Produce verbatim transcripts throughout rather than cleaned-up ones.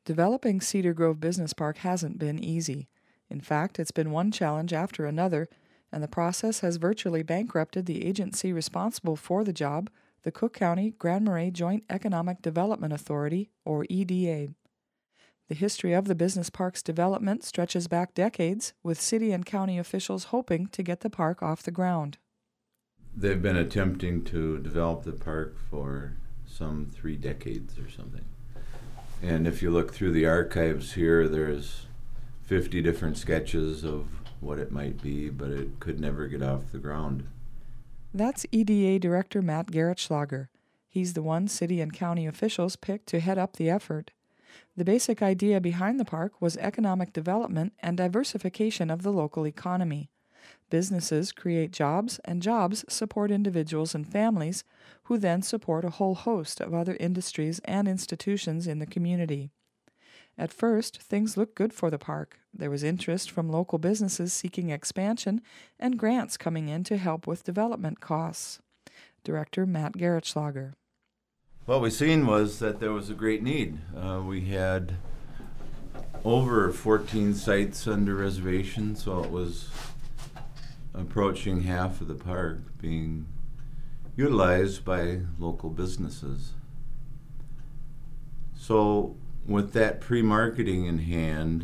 Developing Cedar Grove Business Park hasn't been easy. In fact, it's been one challenge after another, and the process has virtually bankrupted the agency responsible for the job, the Cook County Grand Marais Joint Economic Development Authority, or E D A. The history of the business park's development stretches back decades, with city and county officials hoping to get the park off the ground. They've been attempting to develop the park for some three decades or something. And if you look through the archives here, there's fifty different sketches of what it might be, but it could never get off the ground. That's E D A Director Matt Geritschlager. He's the one city and county officials picked to head up the effort. The basic idea behind the park was economic development and diversification of the local economy. Businesses create jobs, and jobs support individuals and families, who then support a whole host of other industries and institutions in the community. At first, things looked good for the park. There was interest from local businesses seeking expansion and grants coming in to help with development costs. Director Matt Geritschlager. What we seen was that there was a great need. Uh, we had over fourteen sites under reservation, so it was approaching half of the park being utilized by local businesses. So with that pre-marketing in hand,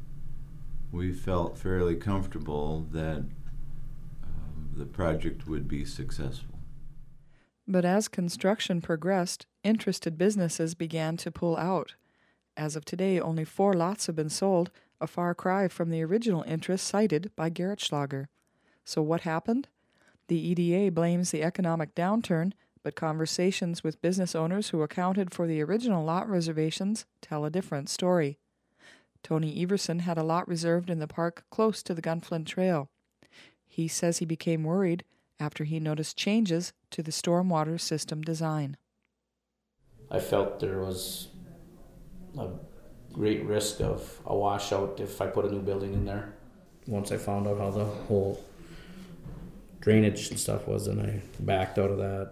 we felt fairly comfortable that uh, the project would be successful. But as construction progressed, interested businesses began to pull out. As of today, only four lots have been sold, a far cry from the original interest cited by Geritschlager. So what happened? The E D A blames the economic downturn, but conversations with business owners who accounted for the original lot reservations tell a different story. Tony Everson had a lot reserved in the park close to the Gunflint Trail. He says he became worried after he noticed changes to the stormwater system design. I felt there was a great risk of a washout if I put a new building in there. Once I found out how the whole drainage and stuff was, and I backed out of that.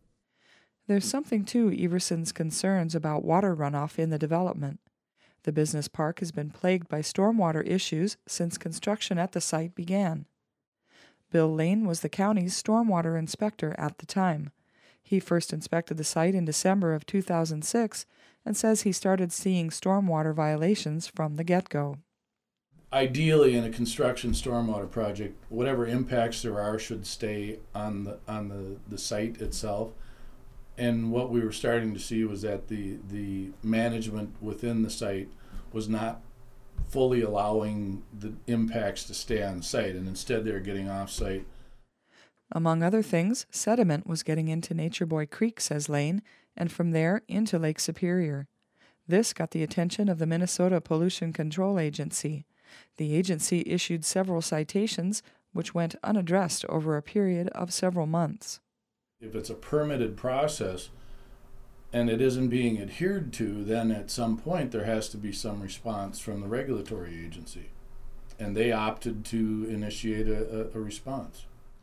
There's something to Everson's concerns about water runoff in the development. The business park has been plagued by stormwater issues since construction at the site began. Bill Lane was the county's stormwater inspector at the time. He first inspected the site in December of two thousand six and says he started seeing stormwater violations from the get-go. Ideally, in a construction stormwater project, whatever impacts there are should stay on the on the, the site itself. And what we were starting to see was that the the management within the site was not fully allowing the impacts to stay on site, and instead they were getting off-site. Among other things, sediment was getting into Nature Boy Creek, says Lane, and from there into Lake Superior. This got the attention of the Minnesota Pollution Control Agency. The agency issued several citations, which went unaddressed over a period of several months. If it's a permitted process and it isn't being adhered to, then at some point there has to be some response from the regulatory agency. And they opted to initiate a, a, a response.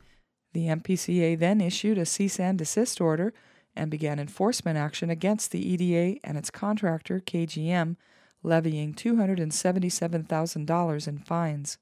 The M P C A then issued a cease and desist order and began enforcement action against the E D A and its contractor, K G M, levying two hundred seventy-seven thousand dollars in fines.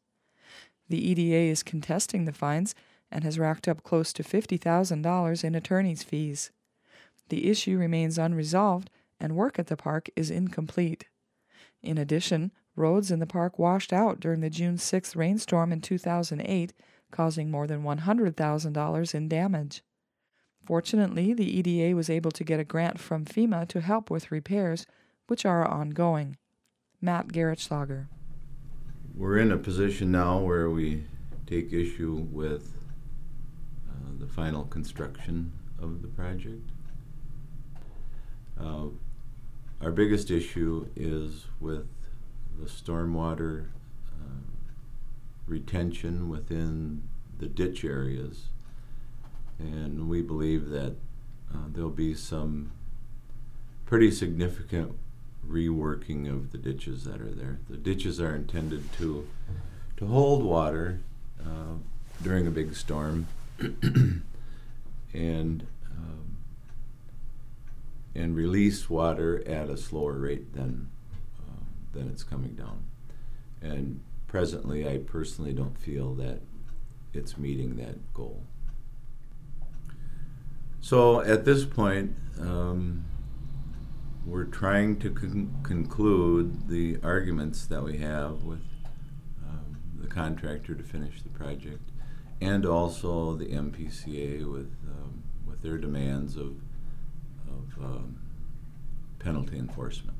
The E D A is contesting the fines and has racked up close to fifty thousand dollars in attorney's fees. The issue remains unresolved, and work at the park is incomplete. In addition, roads in the park washed out during the June sixth rainstorm in two thousand eight, causing more than one hundred thousand dollars in damage. Fortunately, the E D A was able to get a grant from FEMA to help with repairs, which are ongoing. Matt Geritschlager. We're in a position now where we take issue with uh, the final construction of the project. Uh, our biggest issue is with the stormwater uh, retention within the ditch areas, and we believe that uh, there'll be some pretty significant reworking of the ditches that are there. The ditches are intended to to hold water uh, during a big storm and um, and release water at a slower rate than uh, than it's coming down. And presently, I personally don't feel that it's meeting that goal. So at this point, um, we're trying to con- conclude the arguments that we have with um, the contractor to finish the project, and also the M P C A with um, with their demands of of um, penalty enforcement.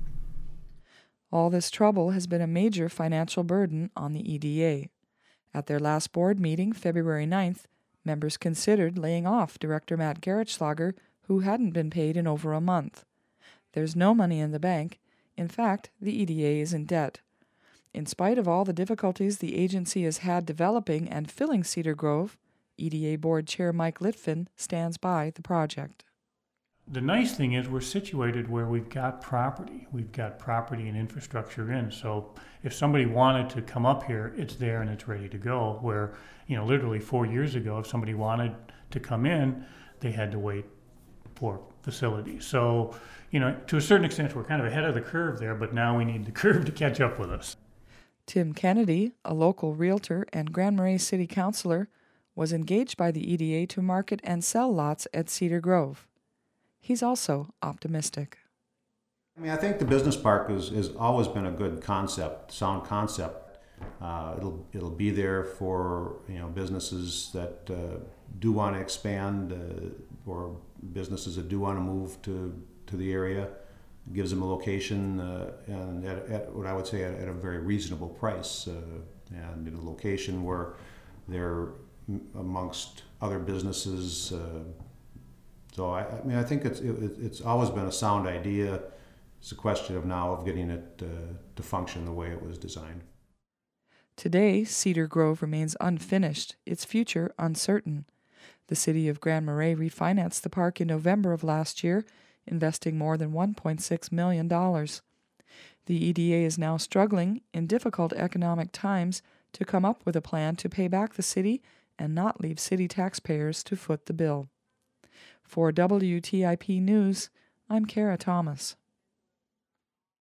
All this trouble has been a major financial burden on the E D A. At their last board meeting, February ninth, members considered laying off Director Matt Geritschlager, who hadn't been paid in over a month. There's no money in the bank. In fact, the E D A is in debt. In spite of all the difficulties the agency has had developing and filling Cedar Grove, E D A Board Chair Mike Litvin stands by the project. The nice thing is we're situated where we've got property. We've got property and infrastructure in. So if somebody wanted to come up here, it's there and it's ready to go. Where, you know, literally four years ago, if somebody wanted to come in, they had to wait for facilities. So, you know, to a certain extent, we're kind of ahead of the curve there, but now we need the curve to catch up with us. Tim Kennedy, a local realtor and Grand Marais City Councilor, was engaged by the E D A to market and sell lots at Cedar Grove. He's also optimistic. I mean, I think the business park is has always been a good concept, sound concept. Uh, it'll it'll be there for you know businesses that uh, do want to expand, uh, or businesses that do want to move to to the area. It gives them a location, uh, and at, at what I would say at, at a very reasonable price, uh, and in a location where they're amongst other businesses. Uh, So I, I mean, I think it's it, it's always been a sound idea. It's a question of now of getting it uh, to function the way it was designed. Today, Cedar Grove remains unfinished, its future uncertain. The city of Grand Marais refinanced the park in November of last year, investing more than one point six million dollars. The E D A is now struggling in difficult economic times to come up with a plan to pay back the city and not leave city taxpayers to foot the bill. For W T I P News, I'm Kara Thomas.